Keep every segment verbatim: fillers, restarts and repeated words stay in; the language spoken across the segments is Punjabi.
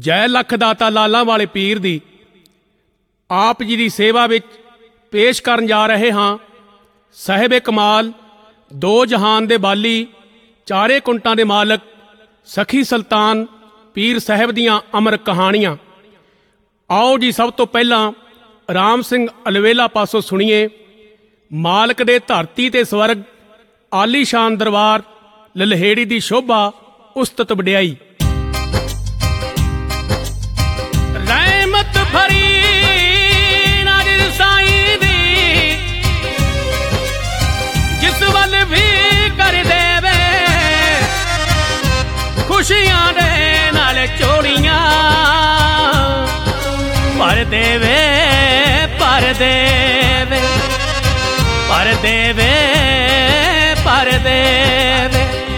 ਜੈ ਲੱਖ ਦਾਤਾ ਲਾਲਾਂ ਵਾਲੇ ਪੀਰ ਦੀ ਆਪ ਜੀ ਦੀ ਸੇਵਾ ਵਿੱਚ ਪੇਸ਼ ਕਰਨ ਜਾ ਰਹੇ ਹਾਂ ਸਾਹਿਬ ਕਮਾਲ, ਦੋ ਜਹਾਨ ਦੇ ਬਾਲੀ, ਚਾਰੇ ਕੁੰਟਾਂ ਦੇ ਮਾਲਕ ਸਖੀ ਸੁਲਤਾਨ ਪੀਰ ਸਾਹਿਬ ਦੀਆਂ ਅਮਰ ਕਹਾਣੀਆਂ। ਆਓ ਜੀ ਸਭ ਤੋਂ ਪਹਿਲਾਂ ਰਾਮ ਸਿੰਘ ਅਲਵੇਲਾ ਪਾਸੋਂ ਸੁਣੀਏ ਮਾਲਕ ਦੇ ਧਰਤੀ ਤੇ ਸਵਰਗ, ਆਲੀਸ਼ਾਨ ਦਰਬਾਰ, ਲਲਹੇੜੀ ਦੀ ਸ਼ੋਭਾ, ਉਸਤਤ ਵਡਿਆਈ। ਰਹਿਮਤ ਭਰੀ ਨਜ਼ਰ ਸਾਈਂ ਦੀ, ਜਿਸ ਵੱਲ ਵੀ ਕਰ ਦੇਵੇ ਖੁਸ਼ੀਆਂ ਦੇ ਨਾਲ ਚੋੜੀਆਂ ਭਰ ਦੇਵੇ, ਭਰ ਦੇਵੇ, ਭਰ ਦੇਵੇ, ਭਰ ਦੇਵੇ।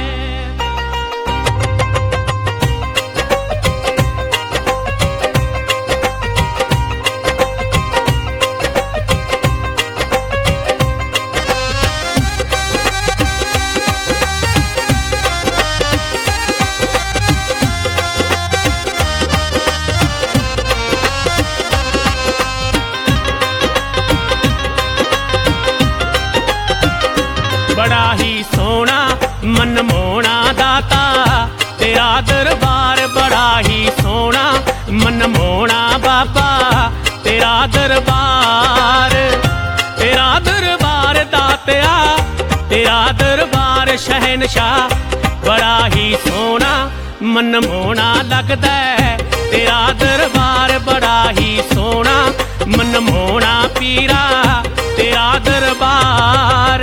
ਬੜਾ ਹੀ ਸੋਹਣਾ ਮਨਮੋਹਣਾ ਦਾਤਾ ਤੇਰਾ ਦਰਬਾਰ, ਬੜਾ ਹੀ ਸੋਹਣਾ ਮਨਮੋਹਣਾ ਬਾਬਾ ਤੇਰਾ ਦਰਬਾਰ, ਤੇਰਾ ਦਰਬਾਰ ਦਾਤਿਆ, ਤੇਰਾ ਦਰਬਾਰ ਸ਼ਹਿਨਸ਼ਾਹ, ਬੜਾ ਹੀ ਸੋਹਣਾ ਮਨਮੋਹਣਾ ਲੱਗਦਾ ਤੇਰਾ ਦਰਬਾਰ, ਬੜਾ ਹੀ ਸੋਹਣਾ ਮਨਮੋਹਣਾ ਪੀਰਾ ਤੇਰਾ ਦਰਬਾਰ।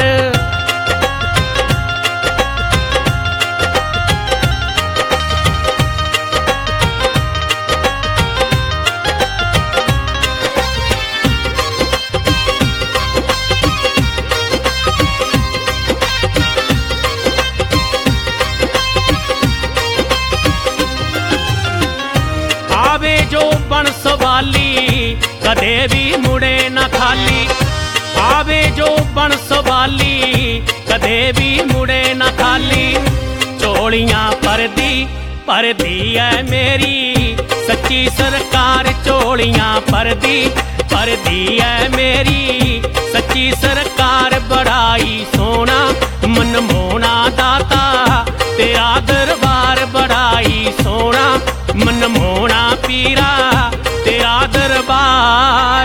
ਆਵੇ ਜੋ ਬਣ ਸਵਾਲੀ ਕਦੇ ਵੀ ਮੁੜੇ ਨਾ ਖਾਲੀ, ਆਵੇ ਜੋ ਬਣ ਸਵਾਲੀ ਕਦੇ ਵੀ ਮੁੜੇ ਨਾ ਖਾਲੀ। ਝੋਲੀਆਂ ਭਰਦੀ ਭਰਦੀ ਐ ਮੇਰੀ ਸੱਚੀ ਸਰਕਾਰ, ਝੋਲੀਆਂ ਭਰਦੀ ਭਰਦੀ ਐ ਮੇਰੀ ਸੱਚੀ ਸਰਕਾਰ, ਬੜਾ ਹੀ ਸੋਹਣਾ ਮਨਮੋਹਣਾ ਦਾਤਾ ਤੇਰਾ ਦਰਬਾਰ, ਬੜਾ ਹੀ ਸੋਹਣਾ ਮਨਮੋਹਣਾ ਪੀਰਾ ਤੇਰਾ ਦਰਬਾਰ।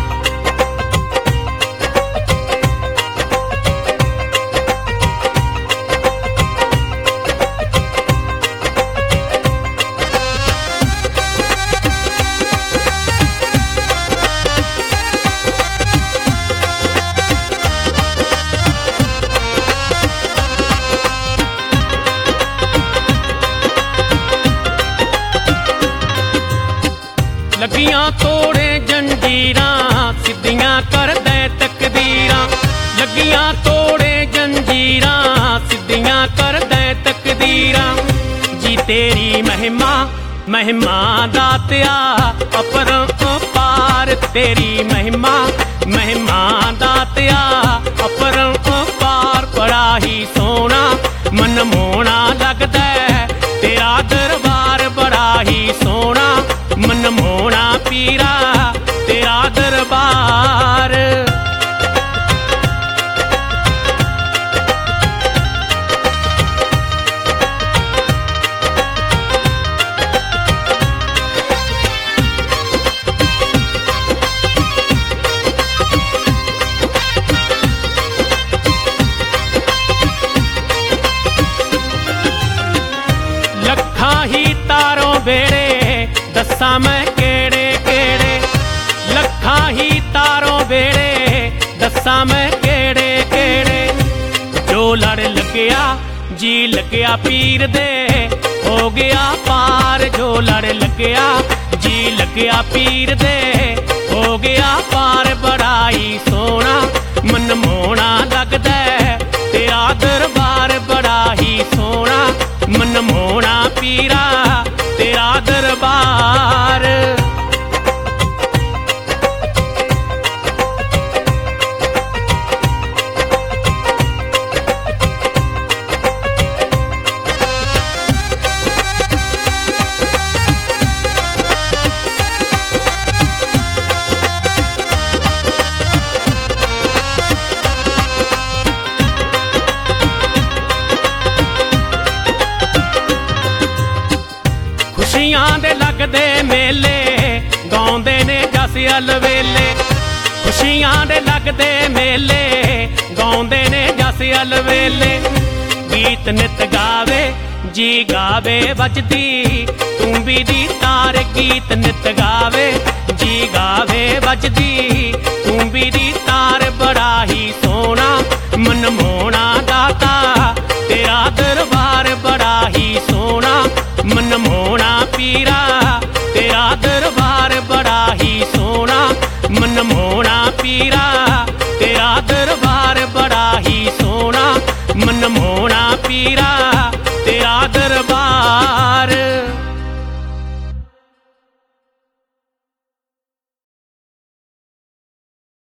ਲੱਗੀਆਂ ਤੋੜੇ ਜੰਜੀਰਾਂ ਸਿੱਧੀਆਂ ਕਰਦੈ ਤਕਦੀਰਾਂ, ਲੱਗੀਆਂ ਤੋੜੇ ਜੰਜੀਰਾਂ ਸਿੱਧੀਆਂ ਕਰਦੈ ਤਕਦੀਰਾਂ। ਜੀ ਤੇਰੀ ਮਹਿਮਾ ਮਹਿਮਾ ਦਾਤਿਆ ਅਪਰੰਪਾਰ, ਤੇਰੀ ਮਹਿਮਾ ਮਹਿਮਾ ਦਾਤਿਆ ਅਪਰੰਪਾਰ, ਬੜਾ ਹੀ ਸੋਹਣਾ ਮਨਮੋਹਣਾ ਲੱਗਦਾ ਤੇਰਾ ਦਰਬਾਰ, ਬੜਾ ਹੀ ਸੋਹਣਾ ਮਨਮੋਹਣਾ ਪੀਰਾ ਤੇਰਾ ਦਰਬਾਰ। ਲੱਖਾਂ ਹੀ ਤਾਰੋਂ ਵੇੜੇ ਦੱਸਾਂ ਮੈਂ ਕਿਹੜੇ ਕਿਹੜੇ, ਲੱਖਾਂ ਹੀ ਤਾਰੋਂ ਵੇੜੇ ਦੱਸਾਂ ਮੈਂ ਕਿਹੜੇ ਕਿਹੜੇ। ਜੋ ਲੜ ਲੱਗਿਆ ਜੀ ਲੱਗਿਆ ਪੀਰ ਦੇ ਹੋ ਗਿਆ ਪਾਰ, ਜੋ ਲੜ ਲੱਗਿਆ ਜੀ ਲੱਗਿਆ ਪੀਰ ਦੇ ਹੋ ਗਿਆ ਪਾਰ, ਬੜਾ ਹੀ ਸੋਹਣਾ ਮਨਮੋਹਣਾ ਲੱਗਦਾ ਤੇਰਾ ਦਰਬਾਰ, ਬੜਾ ਹੀ ਸੋਹਣਾ ਮਨਮੋਹਣਾ ਪੀਰਾ ਤੇਰਾ ਦਰਬਾਰ। ਖੁਸ਼ੀਆਂ ਦੇ ਲੱਗਦੇ ਮੇਲੇ ਗਾਉਂਦੇ ਨੇ ਜਸ ਅਲਵੇਲੇ। ਖੁਸ਼ੀਆਂ ਦੇ ਲੱਗਦੇ ਮੇਲੇ ਗਾਉਂਦੇ ਨੇ ਜਸ ਅਲਵੇਲੇ। ਗੀਤ ਨਿਤ ਗਾਵੇ ਜੀ ਗਾਵੇ ਵੱਜਦੀ ਤੂੰਬੀ ਦੀ ਤਾਰ। ਗੀਤ ਨਿਤ ਗਾਵੇ ਜੀ ਗਾਵੇ ਵੱਜਦੀ ਤੂੰਬੀ ਦੀ ਤਾਰ। ਬੜਾ ਹੀ ਸੋਹਣਾ ਮਨਮੋਹਣਾ ਦਾਤਾ ਤੇਰਾ ਦਰਬਾਰ। ਬੜਾ ਹੀ ਸੋਹਣਾ ਮਨਮੋਹਣਾ ਪੀਰਾ ਤੇਰਾ ਦਰਬਾਰ। ਬੜਾ ਹੀ ਸੋਹਣਾ ਮਨਮੋਹਣਾ ਪੀਰਾ ਤੇਰਾ ਦਰਬਾਰ। ਬੜਾ ਹੀ ਸੋਹਣਾ ਮਨਮੋਹਣਾ ਪੀਰਾ